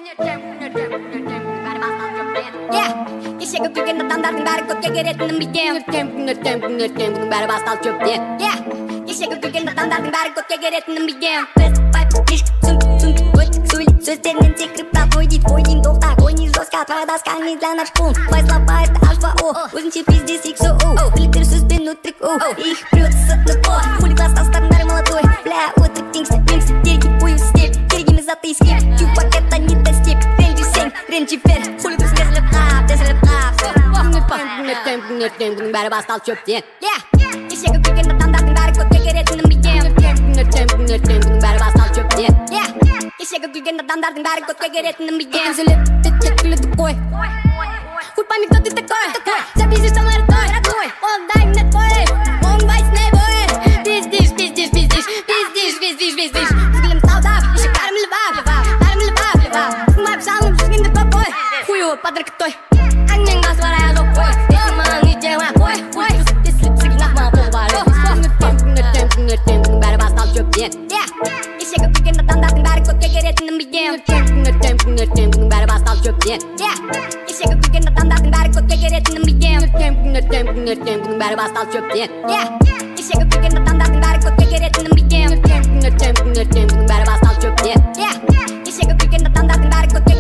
Кешегі күйген адамдардың бәрі көкке керетінін білгем. Бұның бәрі басталып көптен. Кешегі күйген адамдардың бәрі көкке керетінін білгем. Сөздерінен секіріп тап ой дейін тоқта. Ойней жестко, продоскальный для наш пун. Байслапа это H2O, өзінше пиздец XO. Біліктер сөзбен өтрік о, их прет сытный о. Хули класстастардың бәрі молодой. Бля, өтрік теңсі, терги бою степ. Тергіме заты скеп, чувак это не та степ. Ренжісең, ренжіпер, хули тұрсын десіліп қап. Бұның бәрі басталып көптен. Кешегі күйген адамдардың бәрі көкке керетінін білгем. Бұның бәрі басталып көптен. Кешегі күйген адамдардың бәрі көкке керетінін білгем. Үзіліп, күліді қой. Хуй памик, кто ты такой? Запиздишь со мной родной. Он дай мне твой. Он вайсный бой. Пиздишь. Взглядом солдат, еще карм льва. Снимай псалом, жгинды попой. Хуёво под ракетой. Аннен газ варая жопой. Если мало не дела, ой. Если псыги нахмал полбары. Бұның бәрі басталып көптен. Кешегі күйген адамдардың бәрі көкке керетінін білгем. Бұның бәрі басталып көптен. Кешегі күйген адамдардың бәрі көкке керетінін білгем. Бұның бәрі басталып көптен. Кешегі күйген адамдардың бәрі көкке керетінін білгем. Бұның бәрі басталып көптен. Кешегі күйген адамдардың бәрі көкке